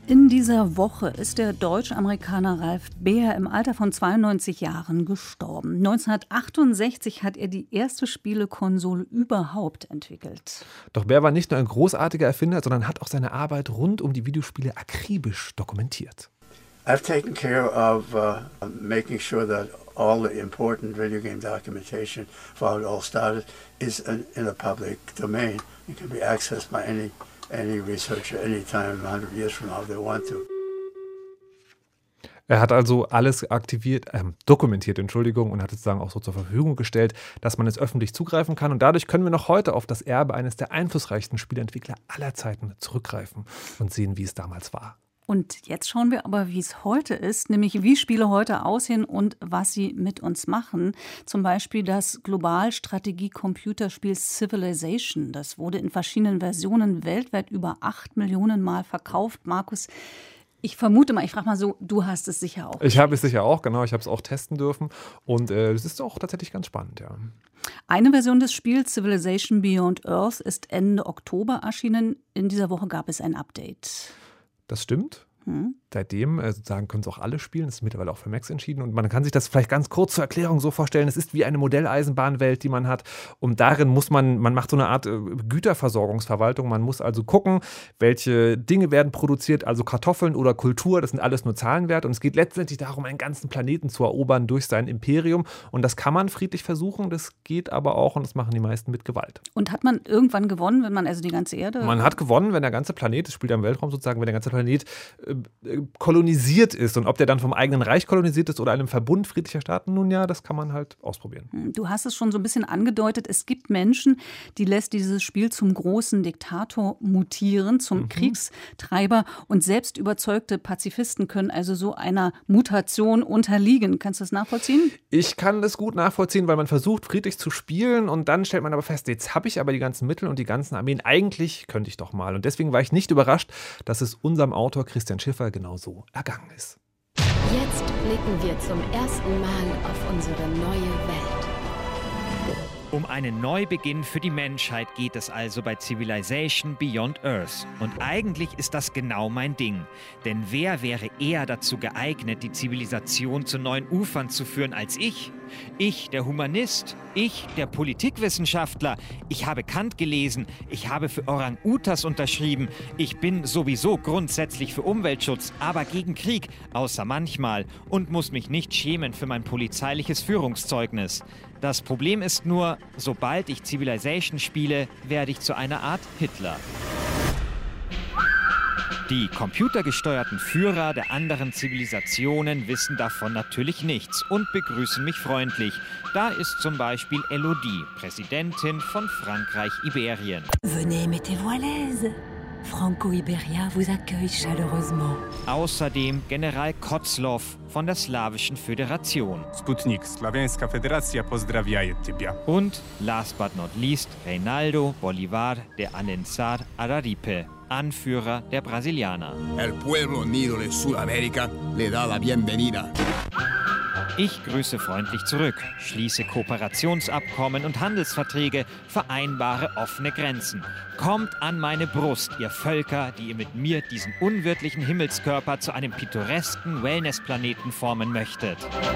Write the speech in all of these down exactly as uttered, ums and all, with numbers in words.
In dieser Woche ist der Deutsch-Amerikaner Ralf Beer im Alter von zweiundneunzig Jahren gestorben. neunzehnhundertachtundsechzig hat er die erste Spielekonsole überhaupt entwickelt. Doch Beer war nicht nur ein großartiger Erfinder, sondern hat auch seine Arbeit rund um die Videospiele akribisch dokumentiert. I've taken care of uh, making sure that all the important video game documentation for how it all started is in, in a public domain. It can be accessed by any any researcher anytime, one hundred years from now, if they want to. Er hat also alles aktiviert, äh, dokumentiert, Entschuldigung, und hat es sozusagen auch so zur Verfügung gestellt, dass man es öffentlich zugreifen kann. Und dadurch können wir noch heute auf das Erbe eines der einflussreichsten Spieleentwickler aller Zeiten zurückgreifen und sehen, wie es damals war. Und jetzt schauen wir aber, wie es heute ist, nämlich wie Spiele heute aussehen und was sie mit uns machen. Zum Beispiel das Globalstrategie-Computerspiel Civilization. Das wurde in verschiedenen Versionen weltweit über acht Millionen Mal verkauft. Markus, ich vermute mal, ich frage mal so, du hast es sicher auch. Ich habe es sicher auch, genau. Ich habe es auch testen dürfen. Und äh, es ist auch tatsächlich ganz spannend, ja. Eine Version des Spiels, Civilization Beyond Earth, ist Ende Oktober erschienen. In dieser Woche gab es ein Update. Das stimmt. Hm. Seitdem äh, sozusagen können es auch alle spielen. Das ist mittlerweile auch für Macs entschieden. Und man kann sich das vielleicht ganz kurz zur Erklärung so vorstellen. Es ist wie eine Modelleisenbahnwelt, die man hat. Und darin muss man, man macht so eine Art äh, Güterversorgungsverwaltung. Man muss also gucken, welche Dinge werden produziert, also Kartoffeln oder Kultur. Das sind alles nur Zahlenwerte. Und es geht letztendlich darum, einen ganzen Planeten zu erobern durch sein Imperium. Und das kann man friedlich versuchen. Das geht aber auch, und das machen die meisten, mit Gewalt. Und hat man irgendwann gewonnen, wenn man also die ganze Erde... Man hat gewonnen, wenn der ganze Planet, das spielt ja im Weltraum sozusagen, wenn der ganze Planet äh, kolonisiert ist. Und ob der dann vom eigenen Reich kolonisiert ist oder einem Verbund friedlicher Staaten, nun ja, das kann man halt ausprobieren. Du hast es schon so ein bisschen angedeutet. Es gibt Menschen, die lässt dieses Spiel zum großen Diktator mutieren, zum mhm. Kriegstreiber. Und selbst überzeugte Pazifisten können also so einer Mutation unterliegen. Kannst du das nachvollziehen? Ich kann das gut nachvollziehen, weil man versucht, friedlich zu spielen. Und dann stellt man aber fest, jetzt habe ich aber die ganzen Mittel und die ganzen Armeen. Eigentlich könnte ich doch mal. Und deswegen war ich nicht überrascht, dass es unserem Autor Christian Schiffer genau so ergangen ist. Jetzt blicken wir zum ersten Mal auf unsere neue Welt. Um einen Neubeginn für die Menschheit geht es also bei Civilization Beyond Earth. Und eigentlich ist das genau mein Ding. Denn wer wäre eher dazu geeignet, die Zivilisation zu neuen Ufern zu führen als ich? Ich, der Humanist. Ich, der Politikwissenschaftler. Ich habe Kant gelesen. Ich habe für Orang-Utas unterschrieben. Ich bin sowieso grundsätzlich für Umweltschutz, aber gegen Krieg, außer manchmal. Und muss mich nicht schämen für mein polizeiliches Führungszeugnis. Das Problem ist nur, sobald ich Civilization spiele, werde ich zu einer Art Hitler. Die computergesteuerten Führer der anderen Zivilisationen wissen davon natürlich nichts und begrüßen mich freundlich. Da ist zum Beispiel Elodie, Präsidentin von Frankreich-Iberien. Venez, mettez-vous à l'aise. Franco-Iberia vous accueille chaleureusement. Außerdem General Kozlov von der Slawischen Föderation. Sputnik, Slawenska Federacja pozdrawiaje Tibia. Und last but not least Reinaldo Bolivar de Alencar Araripe, Anführer der Brasilianer. El pueblo unido de Sudamérica le da la bienvenida. Ich grüße freundlich zurück, schließe Kooperationsabkommen und Handelsverträge, vereinbare offene Grenzen. Kommt an meine Brust, ihr Völker, die ihr mit mir diesen unwirtlichen Himmelskörper zu einem pittoresken Wellnessplaneten formen möchtet.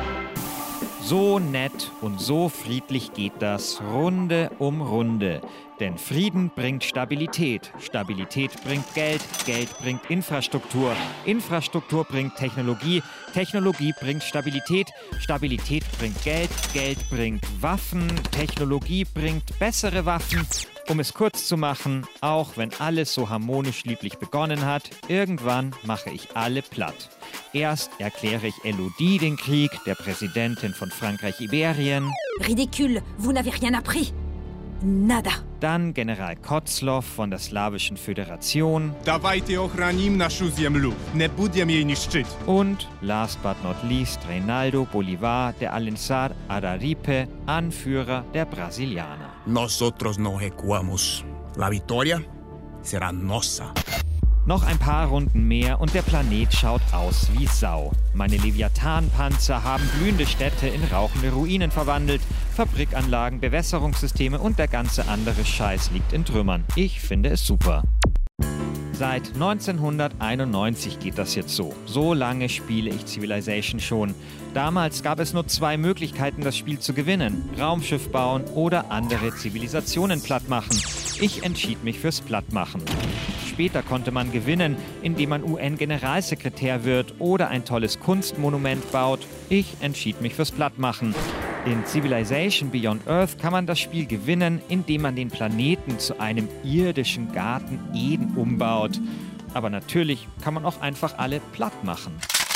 So nett und so friedlich geht das, Runde um Runde. Denn Frieden bringt Stabilität, Stabilität bringt Geld, Geld bringt Infrastruktur, Infrastruktur bringt Technologie, Technologie bringt Stabilität, Stabilität bringt Geld, Geld bringt Waffen, Technologie bringt bessere Waffen. Um es kurz zu machen, auch wenn alles so harmonisch lieblich begonnen hat, irgendwann mache ich alle platt. Erst erkläre ich Elodie den Krieg, der Präsidentin von Frankreich-Iberien. Ridicule, vous n'avez rien appris. Nada. Dann General Kozlov von der Slawischen Föderation. Dawajcie ochranim naszu ziemlu, nie budem jej niszczyć. Und last but not least Reinaldo Bolivar de Alencar Araripe, Anführer der Brasilianer. Nosotros no recuamos. La victoria será nossa. Noch ein paar Runden mehr und der Planet schaut aus wie Sau. Meine Leviathan-Panzer haben blühende Städte in rauchende Ruinen verwandelt. Fabrikanlagen, Bewässerungssysteme und der ganze andere Scheiß liegt in Trümmern. Ich finde es super. Seit neunzehnhunderteinundneunzig geht das jetzt so. So lange spiele ich Civilization schon. Damals gab es nur zwei Möglichkeiten, das Spiel zu gewinnen. Raumschiff bauen oder andere Zivilisationen plattmachen. Ich entschied mich fürs Plattmachen. Später konnte man gewinnen, indem man U N-Generalsekretär wird oder ein tolles Kunstmonument baut. Ich entschied mich fürs Plattmachen. In Civilization Beyond Earth kann man das Spiel gewinnen, indem man den Planeten zu einem irdischen Garten Eden umbaut. Aber natürlich kann man auch einfach alle platt machen.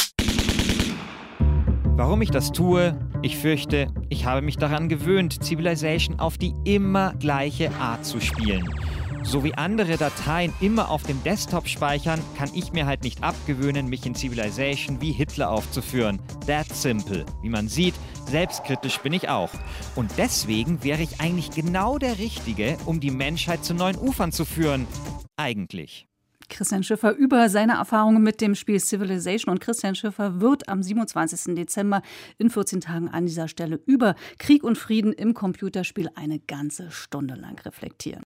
Warum ich das tue? Ich fürchte, ich habe mich daran gewöhnt, Civilization auf die immer gleiche Art zu spielen. So wie andere Dateien immer auf dem Desktop speichern, kann ich mir halt nicht abgewöhnen, mich in Civilization wie Hitler aufzuführen. That's simple. Wie man sieht, selbstkritisch bin ich auch. Und deswegen wäre ich eigentlich genau der Richtige, um die Menschheit zu neuen Ufern zu führen. Eigentlich. Christian Schiffer über seine Erfahrungen mit dem Spiel Civilization. Und Christian Schiffer wird am siebenundzwanzigsten Dezember in vierzehn Tagen an dieser Stelle über Krieg und Frieden im Computerspiel eine ganze Stunde lang reflektieren.